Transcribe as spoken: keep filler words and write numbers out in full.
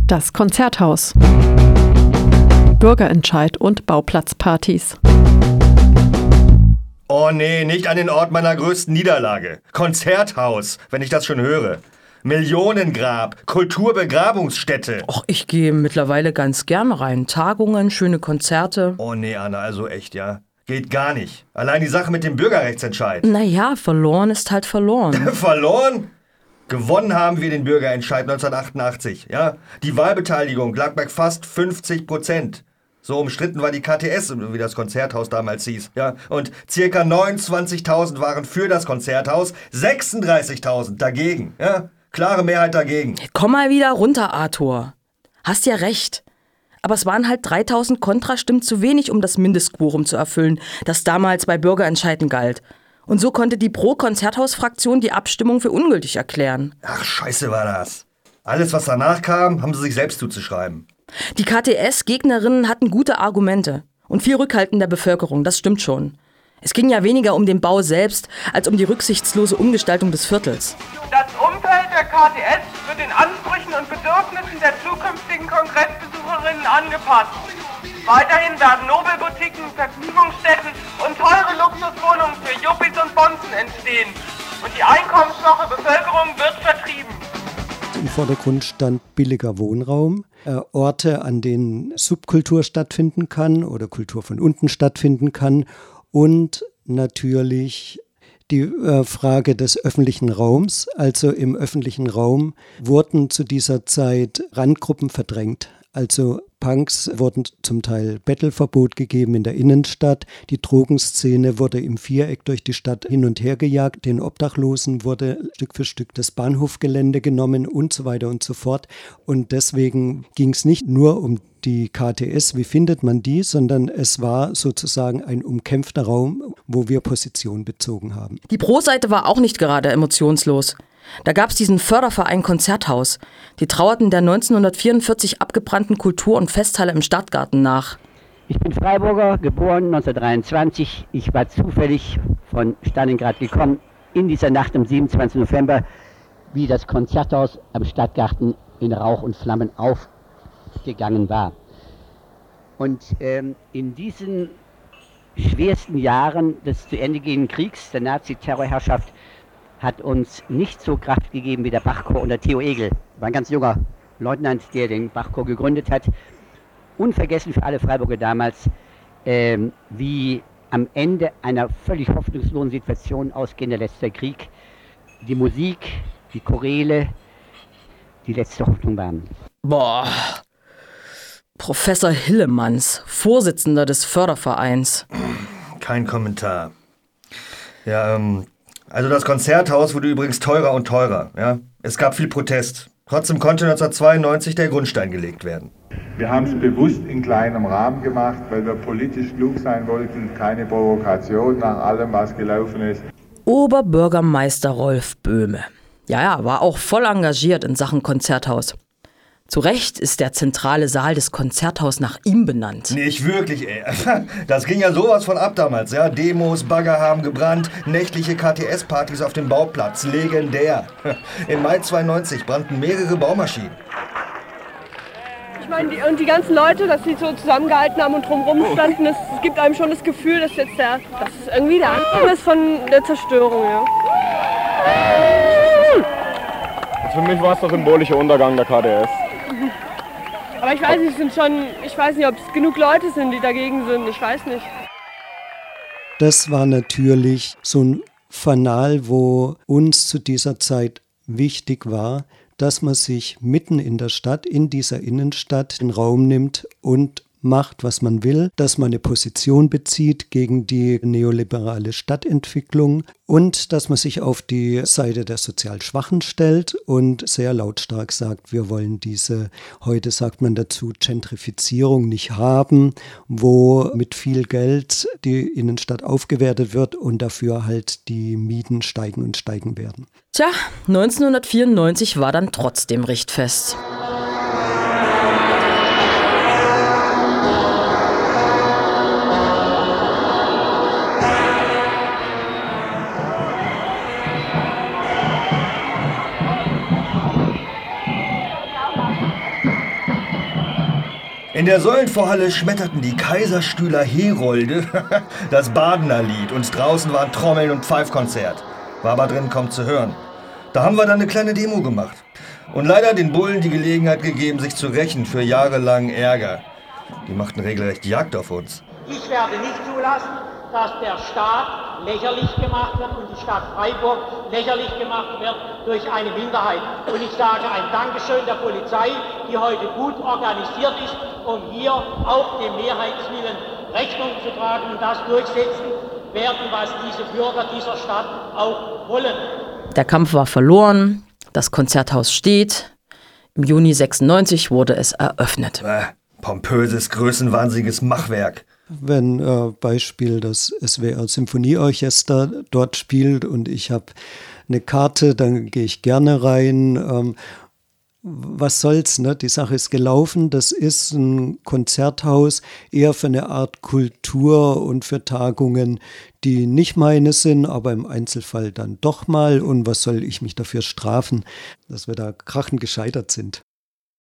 Das Konzerthaus. Bürgerentscheid und Bauplatzpartys. Oh nee, nicht an den Ort meiner größten Niederlage. Konzerthaus, wenn ich das schon höre. Millionengrab, Kulturbegrabungsstätte. Och, ich gehe mittlerweile ganz gern rein. Tagungen, schöne Konzerte. Oh nee, Anna, also echt, ja? Geht gar nicht. Allein die Sache mit dem Bürgerrechtsentscheid. Naja, verloren ist halt verloren. Verloren? Gewonnen haben wir den Bürgerentscheid neunzehnhundertachtundachtzig, ja? Die Wahlbeteiligung lag bei fast fünfzig Prozent. So umstritten war die K T S, wie das Konzerthaus damals hieß, ja? Und circa neunundzwanzigtausend waren für das Konzerthaus, sechsunddreißigtausend dagegen, ja? Klare Mehrheit dagegen. Komm mal wieder runter, Arthur. Hast ja recht. Aber es waren halt dreitausend Kontrastimmen zu wenig, um das Mindestquorum zu erfüllen, das damals bei Bürgerentscheiden galt. Und so konnte die Pro-Konzerthaus-Fraktion die Abstimmung für ungültig erklären. Ach, scheiße war das. Alles, was danach kam, haben sie sich selbst zuzuschreiben. Die K T S-Gegnerinnen hatten gute Argumente und viel Rückhalt in der Bevölkerung, das stimmt schon. Es ging ja weniger um den Bau selbst, als um die rücksichtslose Umgestaltung des Viertels. Das Umfeld der K T S wird den Ansprüchen und Bedürfnissen der zukünftigen Kongressbesucherinnen angepasst. Weiterhin werden Nobelboutiquen, Vergnügungsstätten und teure Luxuswohnungen für Yuppies und Bonzen entstehen. Und die einkommensschwache Bevölkerung wird vertrieben. Im Vordergrund stand billiger Wohnraum, äh, Orte, an denen Subkultur stattfinden kann oder Kultur von unten stattfinden kann und natürlich die äh, Frage des öffentlichen Raums. Also im öffentlichen Raum wurden zu dieser Zeit Randgruppen verdrängt. Also Punks wurden zum Teil Bettelverbot gegeben in der Innenstadt. Die Drogenszene wurde im Viereck durch die Stadt hin und her gejagt. Den Obdachlosen wurde Stück für Stück das Bahnhofgelände genommen und so weiter und so fort. Und deswegen ging es nicht nur um die K T S, wie findet man die, sondern es war sozusagen ein umkämpfter Raum, wo wir Position bezogen haben. Die Pro-Seite war auch nicht gerade emotionslos. Da gab es diesen Förderverein Konzerthaus. Die trauerten der neunzehnhundertvierundvierzig abgebrannten Kultur- und Festhalle im Stadtgarten nach. Ich bin Freiburger, geboren neunzehnhundertdreiundzwanzig. Ich war zufällig von Stalingrad gekommen, in dieser Nacht am siebenundzwanzigsten November, wie das Konzerthaus am Stadtgarten in Rauch und Flammen aufgegangen war. Und ähm, in diesen schwersten Jahren des zu Ende gehenden Kriegs, der Nazi-Terrorherrschaft, hat uns nicht so Kraft gegeben wie der Bachchor und der Theo Egel. War ein ganz junger Leutnant, der den Bachchor gegründet hat. Unvergessen für alle Freiburger damals, ähm, wie am Ende einer völlig hoffnungslosen Situation ausgehender letzter Krieg die Musik, die Choräle, die letzte Hoffnung waren. Boah, Professor Hillemanns, Vorsitzender des Fördervereins. Kein Kommentar. Ja, ähm... Also das Konzerthaus wurde übrigens teurer und teurer. Ja? Es gab viel Protest. Trotzdem konnte neunzehnhundertzweiundneunzig der Grundstein gelegt werden. Wir haben es bewusst in kleinem Rahmen gemacht, weil wir politisch klug sein wollten. Keine Provokation nach allem, was gelaufen ist. Oberbürgermeister Rolf Böhme. Ja, ja, war auch voll engagiert in Sachen Konzerthaus. Zu Recht ist der zentrale Saal des Konzerthaus nach ihm benannt. Nicht wirklich, ey. Das ging ja sowas von ab damals, ja. Demos, Bagger haben gebrannt, nächtliche K T S-Partys auf dem Bauplatz, legendär. Im Mai zweiundneunzig brannten mehrere Baumaschinen. Ich meine, die, und die ganzen Leute, dass sie so zusammengehalten haben und drumherum standen, es, es gibt einem schon das Gefühl, dass jetzt der, das ist irgendwie der Anfang ist von der Zerstörung, ja. Für mich war es der symbolische Untergang der K T S. Aber ich weiß nicht, es sind schon, ich weiß nicht, ob es genug Leute sind, die dagegen sind, ich weiß nicht. Das war natürlich so ein Fanal, wo uns zu dieser Zeit wichtig war, dass man sich mitten in der Stadt, in dieser Innenstadt, den Raum nimmt und macht, was man will, dass man eine Position bezieht gegen die neoliberale Stadtentwicklung und dass man sich auf die Seite der sozial Schwachen stellt und sehr lautstark sagt, wir wollen diese, heute sagt man dazu, Gentrifizierung nicht haben, wo mit viel Geld die Innenstadt aufgewertet wird und dafür halt die Mieten steigen und steigen werden. Tja, neunzehnhundertvierundneunzig war dann trotzdem Richtfest. In der Säulenvorhalle schmetterten die Kaiserstühler Herolde das Badener Lied und draußen waren Trommeln und Pfeifkonzert. War aber drin kaum zu hören. Da haben wir dann eine kleine Demo gemacht. Und leider den Bullen die Gelegenheit gegeben, sich zu rächen für jahrelangen Ärger. Die machten regelrecht Jagd auf uns. Ich werde nicht zulassen, dass der Staat lächerlich gemacht wird und die Stadt Freiburg lächerlich gemacht wird durch eine Minderheit. Und ich sage ein Dankeschön der Polizei, die heute gut organisiert ist, um hier auch dem Mehrheitswillen Rechnung zu tragen und das durchsetzen werden, was diese Bürger dieser Stadt auch wollen. Der Kampf war verloren, das Konzerthaus steht. Im Juni sechsundneunzig wurde es eröffnet. Äh, pompöses, größenwahnsinniges Machwerk. Wenn äh, Beispiel das S W R Symphonieorchester dort spielt und ich habe eine Karte, dann gehe ich gerne rein. Ähm, was soll's, ne? Die Sache ist gelaufen. Das ist ein Konzerthaus eher für eine Art Kultur und für Tagungen, die nicht meine sind, aber im Einzelfall dann doch mal. Und was soll ich mich dafür strafen, dass wir da krachend gescheitert sind?